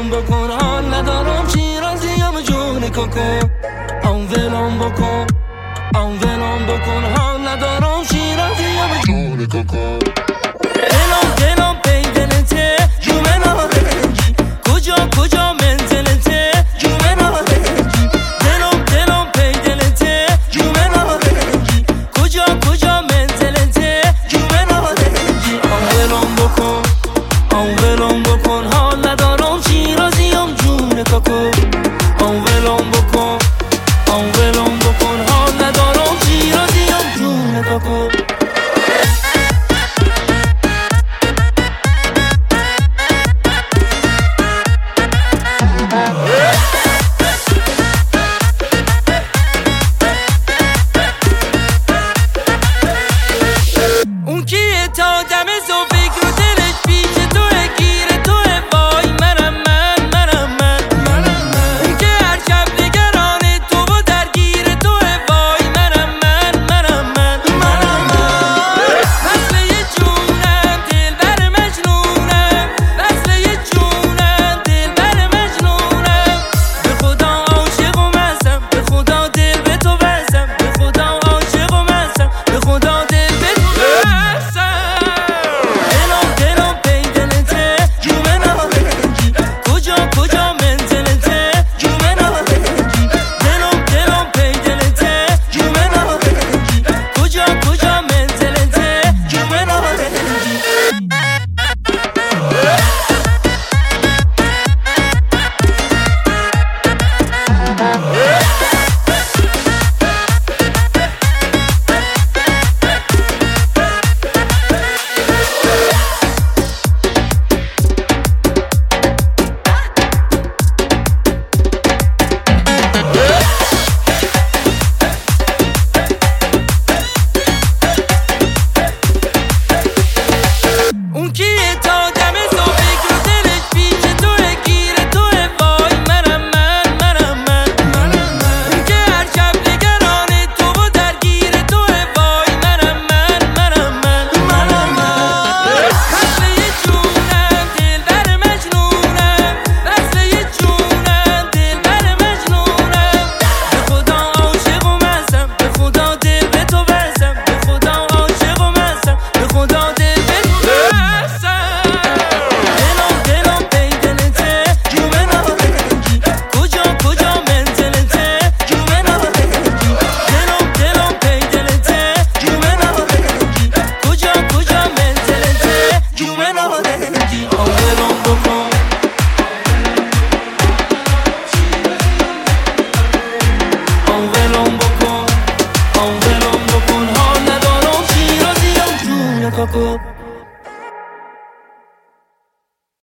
ولم بکن حال ندارم شیرازیم جون کوکو ولم بکن ولم بکن حال ندارم شیرازیم جون کوکو دلم پی دلته جومه نارنجی کجا منزلته جومه نارنجی دلم پی دلته جومه نارنجی کجا منزلته جومه نارنجی ولم بکن حال ندارم شیرازیم جون کوکو ولم بکن حال ندارم شیرازیم جون کوکو اون کیه تا دم صبح فکر و دلش پیش توه گیر توه وای منم من اون که هر شب نگران تو و درگیر توه وای منم من وصله جونم دلبر مجنونم وصله جونم دلبر مجنونم به خدا عاشقم هستم به خدا دل به تو بستم به خدا عاشقم هستم به خدا دل به تو دلم پی دلته جومه نارنجی کجا منزلته جومه نارنجی دلم پی دلته جومه نارنجی کجا منزلته جومه نارنجی اون کیه تا دم صبح فکر و دلش پیش توه گیر توه وای منم اون که هر شب نگران تو و درگیر توه وای منم وصله جونم دلبر مجنونم وصله جونم دلبر مجنونم به خدا عاشقم هستم به خدا دل به تو بستم به خدا عاشقم هستم به خدا دل به تو دلم پی دلته جومه نارنجی کجا منزلته جومه نارنجی دلم پی دلته جومه نارنجی کجا منزلته جومه نارنجی ولم بکن حال ندارم شیرازیم جون کوکو